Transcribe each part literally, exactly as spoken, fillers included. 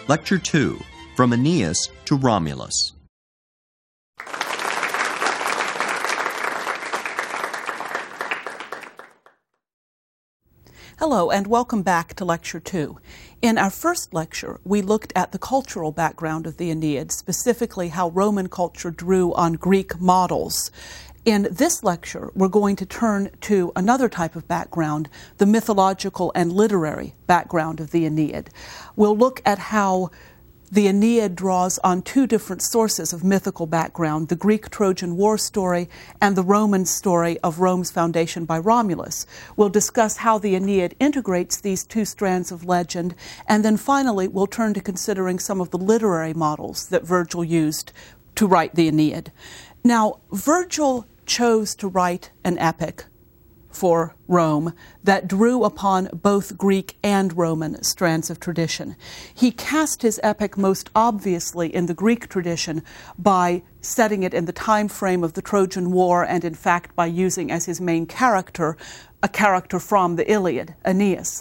Lecture two, From Aeneas to Romulus. Hello, and welcome back to Lecture two. In our first lecture, we looked at the cultural background of the Aeneid, specifically how Roman culture drew on Greek models. In this lecture, we're going to turn to another type of background, the mythological and literary background of the Aeneid. We'll look at how the Aeneid draws on two different sources of mythical background, the Greek-Trojan War story and the Roman story of Rome's foundation by Romulus. We'll discuss how the Aeneid integrates these two strands of legend, and then finally we'll turn to considering some of the literary models that Virgil used to write the Aeneid. Now, Virgil chose to write an epic for Rome that drew upon both Greek and Roman strands of tradition. He cast his epic most obviously in the Greek tradition by setting it in the time frame of the Trojan War, and in fact by using as his main character a character from the Iliad, Aeneas.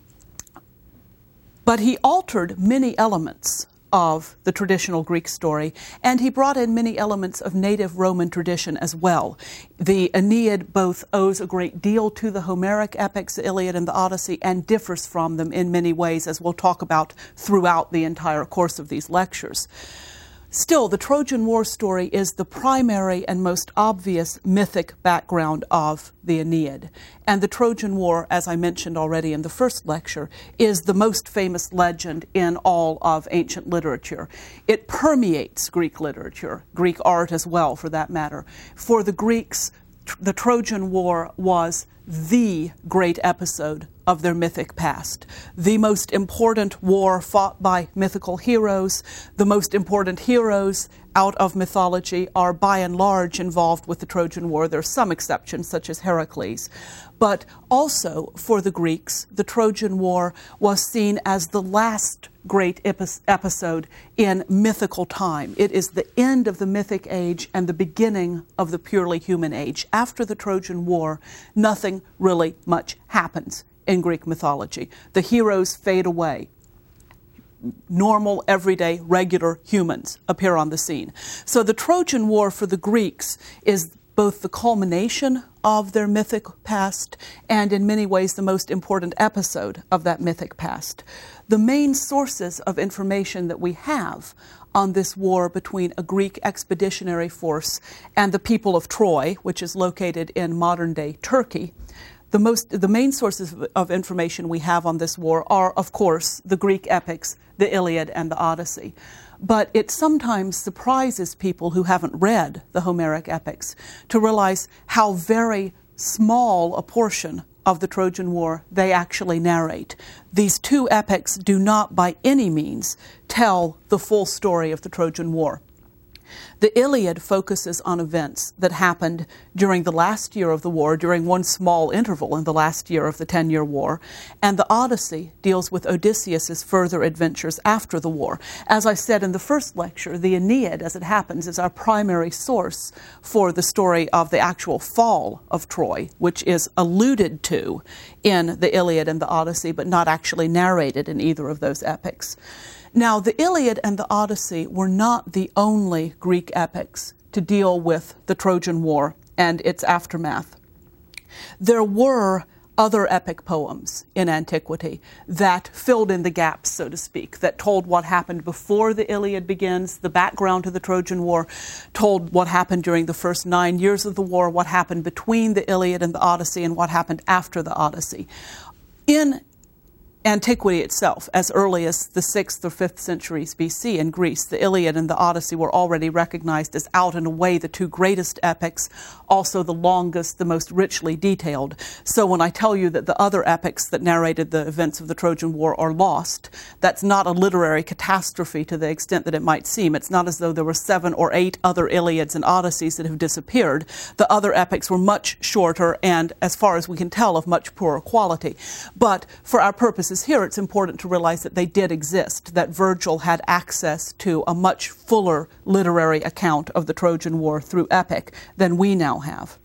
But he altered many elements of the traditional Greek story, and he brought in many elements of native Roman tradition as well. The Aeneid both owes a great deal to the Homeric epics, the Iliad and the Odyssey, and differs from them in many ways, as we'll talk about throughout the entire course of these lectures. Still, the Trojan War story is the primary and most obvious mythic background of the Aeneid. And the Trojan War, as I mentioned already in the first lecture, is the most famous legend in all of ancient literature. It permeates Greek literature, Greek art as well, for that matter. For the Greeks, the Trojan War was the great episode of their mythic past. The most important war fought by mythical heroes. The most important heroes out of mythology are by and large involved with the Trojan War. There are some exceptions, such as Heracles. But also for the Greeks, the Trojan War was seen as the last great episode in mythical time. It is the end of the mythic age and the beginning of the purely human age. After the Trojan War, nothing really much happens in Greek mythology. The heroes fade away. Normal, everyday, regular humans appear on the scene. So the Trojan War for the Greeks is both the culmination of their mythic past and in many ways the most important episode of that mythic past. The main sources of information that we have on this war between a Greek expeditionary force and the people of Troy, which is located in modern-day Turkey, The, most, the main sources of information we have on this war are, of course, the Greek epics, the Iliad and the Odyssey. But it sometimes surprises people who haven't read the Homeric epics to realize how very small a portion of the Trojan War they actually narrate. These two epics do not by any means tell the full story of the Trojan War. The Iliad focuses on events that happened during the last year of the war, during one small interval in the last year of the ten-year war, and the Odyssey deals with Odysseus's further adventures after the war. As I said in the first lecture, the Aeneid, as it happens, is our primary source for the story of the actual fall of Troy, which is alluded to in the Iliad and the Odyssey, but not actually narrated in either of those epics. Now, the Iliad and the Odyssey were not the only Greek epics to deal with the Trojan War and its aftermath. There were other epic poems in antiquity that filled in the gaps, so to speak, that told what happened before the Iliad begins, the background to the Trojan War, told what happened during the first nine years of the war, what happened between the Iliad and the Odyssey, and what happened after the Odyssey. In antiquity itself, as early as the sixth or fifth centuries B C in Greece, the Iliad and the Odyssey were already recognized as out and away the two greatest epics, also the longest, the most richly detailed. So when I tell you that the other epics that narrated the events of the Trojan War are lost, that's not a literary catastrophe to the extent that it might seem. It's not as though there were seven or eight other Iliads and Odysseys that have disappeared. The other epics were much shorter and, as far as we can tell, of much poorer quality. But for our purposes here, it's important to realize that they did exist, that Virgil had access to a much fuller literary account of the Trojan War through epic than we now have.